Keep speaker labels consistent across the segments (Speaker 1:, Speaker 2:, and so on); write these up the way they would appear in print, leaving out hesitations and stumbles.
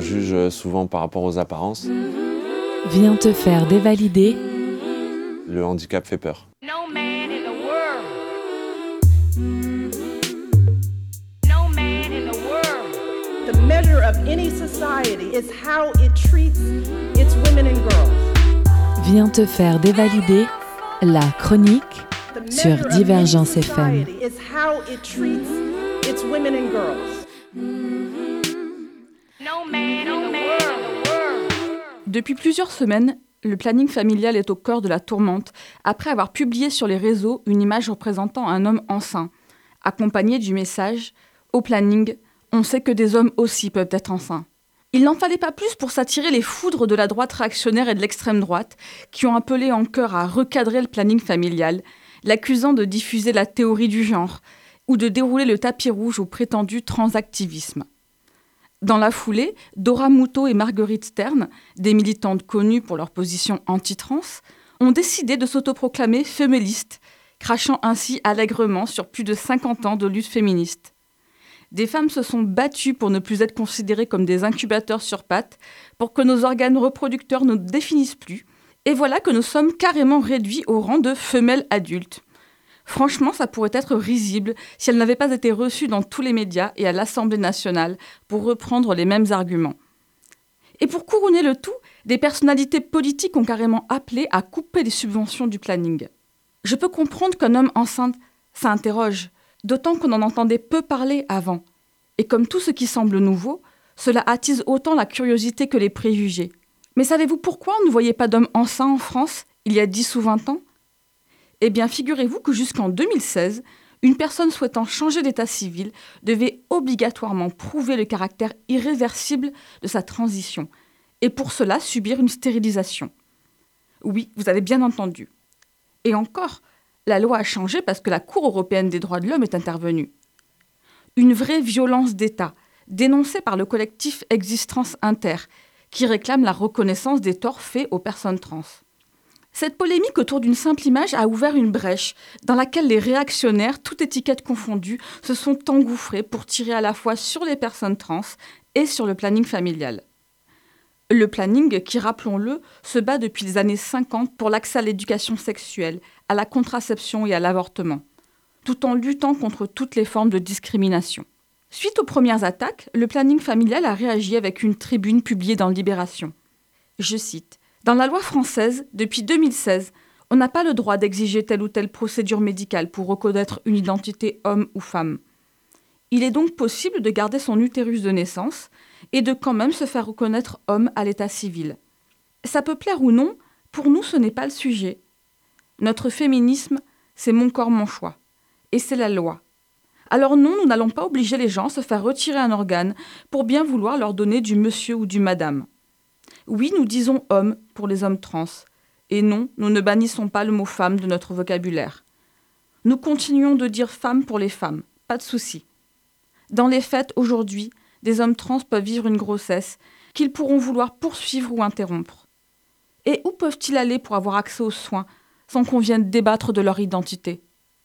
Speaker 1: juge souvent par rapport aux apparences.
Speaker 2: Viens te faire dévalider.
Speaker 1: Le handicap fait peur.
Speaker 3: No man in the world. No man in the world.
Speaker 4: The measure of any society is how it treats its women and girls.
Speaker 2: Viens te faire dévalider. La chronique
Speaker 4: The
Speaker 2: sur
Speaker 4: measure of any
Speaker 2: Divergence FM.
Speaker 4: society is how it treats its women and girls.
Speaker 3: No man in the world.
Speaker 5: Depuis plusieurs semaines, le planning familial est au cœur de la tourmente après avoir publié sur les réseaux une image représentant un homme enceint, accompagné du message « Au planning, on sait que des hommes aussi peuvent être enceints ». Il n'en fallait pas plus pour s'attirer les foudres de la droite réactionnaire et de l'extrême droite qui ont appelé en chœur à recadrer le planning familial, l'accusant de diffuser la théorie du genre ou de dérouler le tapis rouge au prétendu transactivisme. Dans la foulée, Dora Muto et Marguerite Stern, des militantes connues pour leur position anti-trans, ont décidé de s'autoproclamer féministes, crachant ainsi allègrement sur plus de 50 ans de lutte féministe. Des femmes se sont battues pour ne plus être considérées comme des incubateurs sur pattes, pour que nos organes reproducteurs ne définissent plus, et voilà que nous sommes carrément réduits au rang de femelles adultes. Franchement, ça pourrait être risible si elle n'avait pas été reçue dans tous les médias et à l'Assemblée nationale pour reprendre les mêmes arguments. Et pour couronner le tout, des personnalités politiques ont carrément appelé à couper les subventions du planning. Je peux comprendre qu'un homme enceinte, ça interroge, d'autant qu'on en entendait peu parler avant. Et comme tout ce qui semble nouveau, cela attise autant la curiosité que les préjugés. Mais savez-vous pourquoi on ne voyait pas d'hommes enceints en France il y a 10 ou 20 ans ? Eh bien, figurez-vous que jusqu'en 2016, une personne souhaitant changer d'état civil devait obligatoirement prouver le caractère irréversible de sa transition, et pour cela subir une stérilisation. Oui, vous avez bien entendu. Et encore, la loi a changé parce que la Cour européenne des droits de l'homme est intervenue. Une vraie violence d'État, dénoncée par le collectif Existence Inter, qui réclame la reconnaissance des torts faits aux personnes trans. Cette polémique autour d'une simple image a ouvert une brèche dans laquelle les réactionnaires, toute étiquette confondue, se sont engouffrés pour tirer à la fois sur les personnes trans et sur le planning familial. Le planning qui, rappelons-le, se bat depuis les années 50 pour l'accès à l'éducation sexuelle, à la contraception et à l'avortement, tout en luttant contre toutes les formes de discrimination. Suite aux premières attaques, le planning familial a réagi avec une tribune publiée dans Libération. Je cite: « Dans la loi française, depuis 2016, on n'a pas le droit d'exiger telle ou telle procédure médicale pour reconnaître une identité homme ou femme. Il est donc possible de garder son utérus de naissance et de quand même se faire reconnaître homme à l'état civil. Ça peut plaire ou non, pour nous ce n'est pas le sujet. Notre féminisme, c'est mon corps, mon choix. Et c'est la loi. Alors non, nous n'allons pas obliger les gens à se faire retirer un organe pour bien vouloir leur donner du monsieur ou du madame. Oui, nous disons homme pour les hommes trans. Et non, nous ne bannissons pas le mot femme de notre vocabulaire. Nous continuons de dire femme pour les femmes, pas de souci. Dans les faits, aujourd'hui, des hommes trans peuvent vivre une grossesse qu'ils pourront vouloir poursuivre ou interrompre. Et où peuvent-ils aller pour avoir accès aux soins sans qu'on vienne débattre de leur identité ?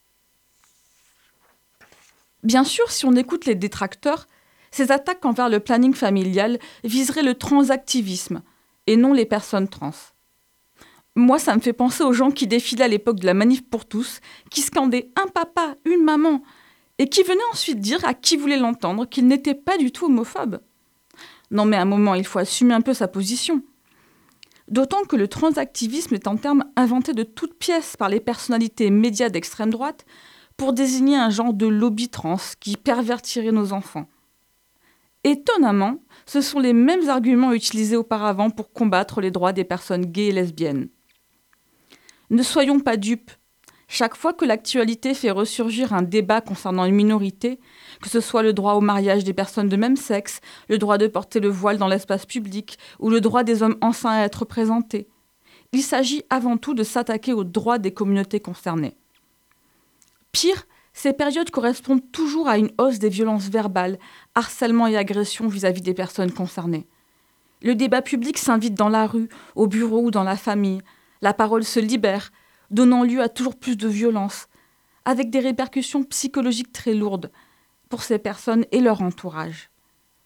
Speaker 5: Bien sûr, si on écoute les détracteurs, ces attaques envers le planning familial viseraient le transactivisme et non les personnes trans. Moi, ça me fait penser aux gens qui défilaient à l'époque de la Manif pour tous, qui scandaient un papa, une maman, et qui venaient ensuite dire à qui voulait l'entendre qu'ils n'étaient pas du tout homophobes. Non mais à un moment, il faut assumer un peu sa position. D'autant que le transactivisme est un terme inventé de toutes pièces par les personnalités médias d'extrême droite pour désigner un genre de lobby trans qui pervertirait nos enfants. Étonnamment, ce sont les mêmes arguments utilisés auparavant pour combattre les droits des personnes gays et lesbiennes. Ne soyons pas dupes. Chaque fois que l'actualité fait ressurgir un débat concernant une minorité, que ce soit le droit au mariage des personnes de même sexe, le droit de porter le voile dans l'espace public ou le droit des hommes enceints à être représentés, il s'agit avant tout de s'attaquer aux droits des communautés concernées. Pire, ces périodes correspondent toujours à une hausse des violences verbales, harcèlement et agressions vis-à-vis des personnes concernées. Le débat public s'invite dans la rue, au bureau ou dans la famille. La parole se libère, donnant lieu à toujours plus de violence, avec des répercussions psychologiques très lourdes pour ces personnes et leur entourage.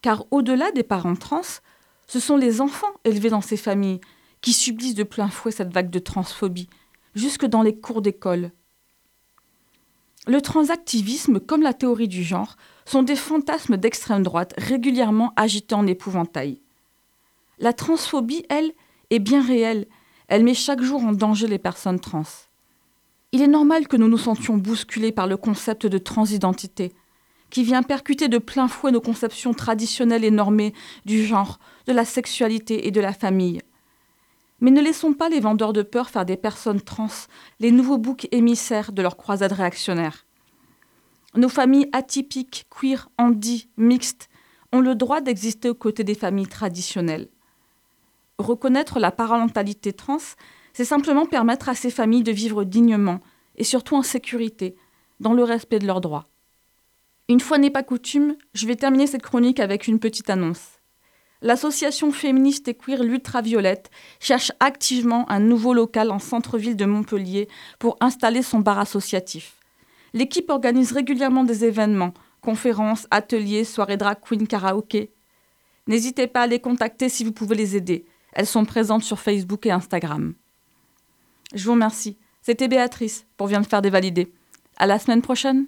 Speaker 5: Car au-delà des parents trans, ce sont les enfants élevés dans ces familles qui subissent de plein fouet cette vague de transphobie, jusque dans les cours d'école. Le transactivisme, comme la théorie du genre, sont des fantasmes d'extrême droite régulièrement agités en épouvantail. La transphobie, elle, est bien réelle. Elle met chaque jour en danger les personnes trans. Il est normal que nous nous sentions bousculés par le concept de transidentité, qui vient percuter de plein fouet nos conceptions traditionnelles et normées du genre, de la sexualité et de la famille. Mais ne laissons pas les vendeurs de peur faire des personnes trans les nouveaux boucs émissaires de leur croisade réactionnaire. Nos familles atypiques, queer, handi, mixtes, ont le droit d'exister aux côtés des familles traditionnelles. Reconnaître la parentalité trans, c'est simplement permettre à ces familles de vivre dignement et surtout en sécurité, dans le respect de leurs droits. Une fois n'est pas coutume, je vais terminer cette chronique avec une petite annonce. L'association féministe et queer l'Ultraviolette cherche activement un nouveau local en centre-ville de Montpellier pour installer son bar associatif. L'équipe organise régulièrement des événements, conférences, ateliers, soirées drag queen, karaoké. N'hésitez pas à les contacter si vous pouvez les aider. Elles sont présentes sur Facebook et Instagram. Je vous remercie. C'était Béatrice pour Viens de faire des validés. À la semaine prochaine.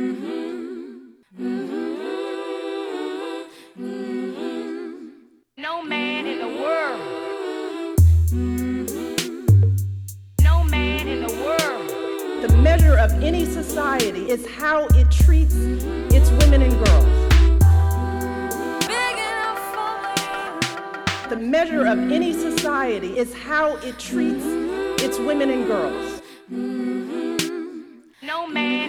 Speaker 3: No man in the world. No man in the world.
Speaker 4: The measure of any society is how it treats its women and girls. The measure of any society is how it treats its women and girls.
Speaker 3: No man